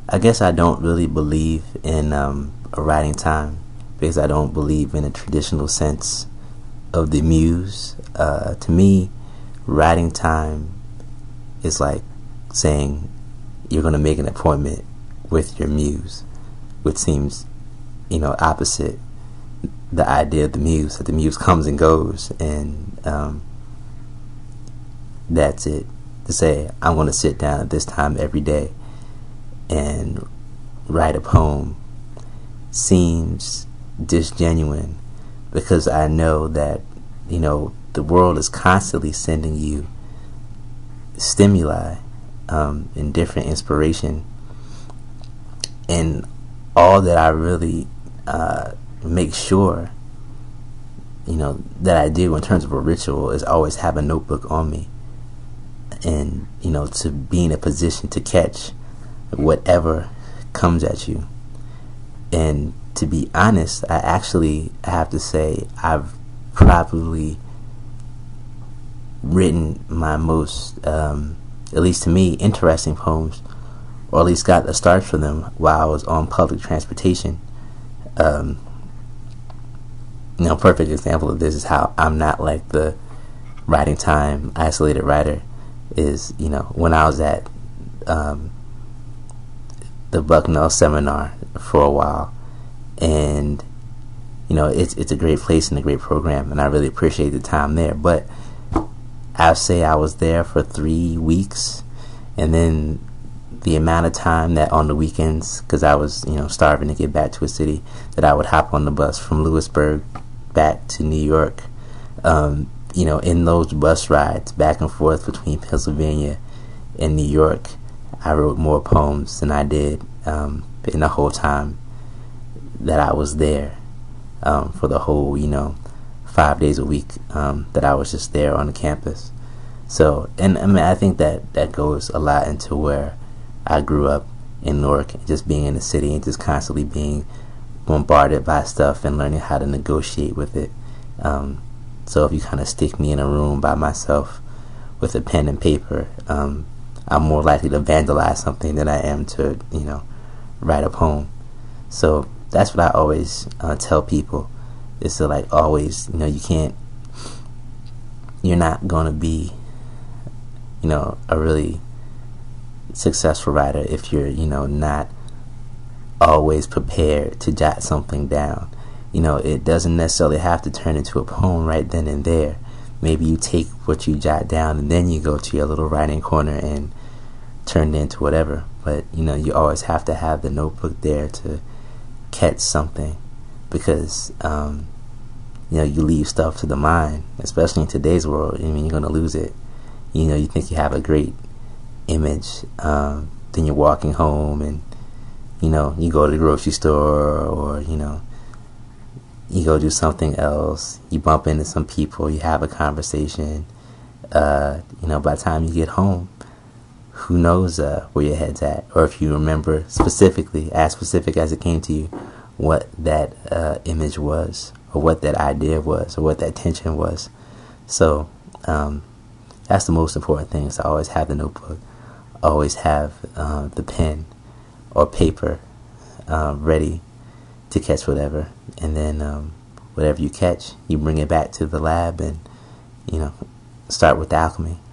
I guess I don't really believe in a writing time because I don't believe in a traditional sense of the muse. To me, writing time is like saying you're going to make an appointment with your muse, which seems, opposite the idea of the muse, that the muse comes and goes, and that's it. To say, I'm going to sit down at this time every day and write a poem seems disgenuine, because I know that, the world is constantly sending you stimuli and different inspiration, and all that I really make sure that I do in terms of a ritual is always have a notebook on me, and to be in a position to catch whatever comes at you. And to be honest, I actually have to say I've probably written my most at least to me interesting poems, or at least got a start for them, while I was on public transportation. Perfect example of this is how I'm not like the writing time isolated writer is, when I was at the Bucknell seminar for a while, and it's a great place and a great program, and I really appreciate the time there. But I'll say I was there for 3 weeks, and then the amount of time that on the weekends, because I was starving to get back to a city, that I would hop on the bus from Lewisburg back to New York. In those bus rides back and forth between Pennsylvania and New York, I wrote more poems than I did in the whole time that I was there, for the whole 5 days a week that I was just there on the campus. So, and I think that goes a lot into where I grew up in Newark, just being in the city and just constantly being bombarded by stuff and learning how to negotiate with it. So if you kind of stick me in a room by myself with a pen and paper, I'm more likely to vandalize something than I am to, write a poem. So that's what I always tell people, is to like always, you're not going to be, a really successful writer if you're, not always prepared to jot something down. It doesn't necessarily have to turn into a poem right then and there. Maybe you take what you jot down and then you go to your little writing corner and turn it into whatever. But, you always have to have the notebook there to catch something, because, you leave stuff to the mind, especially in today's world. You're going to lose it. You think you have a great image, then you're walking home and, you go to the grocery store, or, you go do something else, you bump into some people, you have a conversation, by the time you get home, who knows where your head's at, or if you remember specifically, as specific as it came to you, what that image was, or what that idea was, or what that tension was. So that's the most important thing, is to always have the notebook, always have the pen or paper ready to catch whatever, and then whatever you catch, you bring it back to the lab and start with the alchemy.